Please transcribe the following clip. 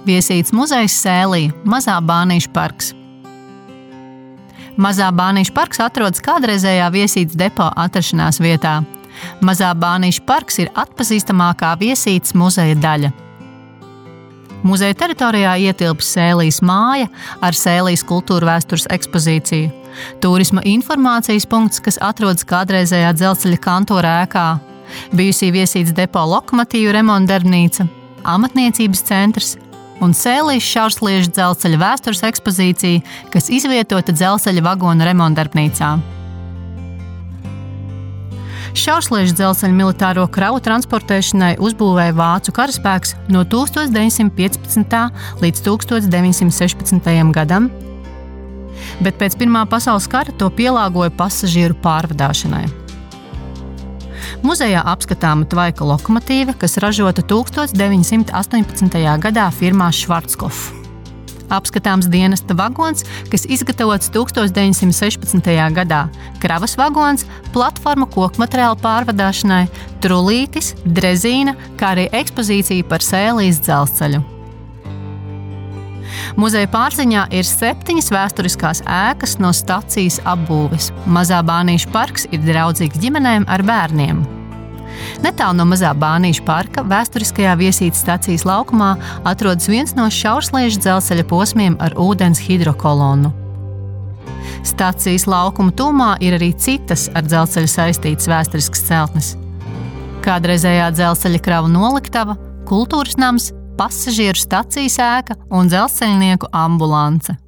Viesītes muzejs Sēlī, Mazā Bānīšu parks. Mazā Bānīšu parks atrodas kādreizējā viesītes depo atrašanās vietā. Mazā Bānīšu parks ir atpazīstamākā viesītes muzeja daļa. Muzeja teritorijā ietilpst Sēlijas māja ar Sēlijas kultūrvēstures ekspozīciju, turisma informācijas punkts, kas atrodas kādreizējā dzelzceļa kantora ēkā, bijusī viesītes depo lokomotīvu remontdarbnīca, amatniecības centrs un Sēlijas šaursliežu dzelzceļa vēstures ekspozīcija, kas izvietota dzelzceļa vagonu remontdarbnīcā. Šaursliežu dzelzceļa militāro kravu transportēšanai uzbūvēja vācu karaspēks no 1915. līdz 1916. gadam, bet pēc Pirmā pasaules kara to pielāgoja pasažieru pārvadāšanai. Muzejā apskatāma tvaika lokomotīve, kas ražota 1918. gadā firmā Schwarzkopf. Apskatāms dienesta vagons, kas izgatavots 1916. gadā, kravas vagons, platforma kokmateriālu pārvadāšanai, trulītis, drezīna, kā arī ekspozīcija par Sēlijas dzelzceļu. Muzeja pārziņā ir 7 vēsturiskās ēkas no stacijas apbūves. Mazā Bānīšu parks ir draudzīgs ģimenēm ar bērniem. Netālu no Mazā Bānīšu parka vēsturiskajā viesītes stacijas laukumā atrodas viens no šaursliežu dzelzceļa posmiem ar ūdens hidrokolonnu. Stacijas laukuma tūmā ir arī citas ar dzelzceļu saistītas vēsturiskas celtnes. Kādreizējā dzelzceļa kravu noliktava, kultūras nams, pasažieru stacijas ēka un dzelzceļnieku ambulance.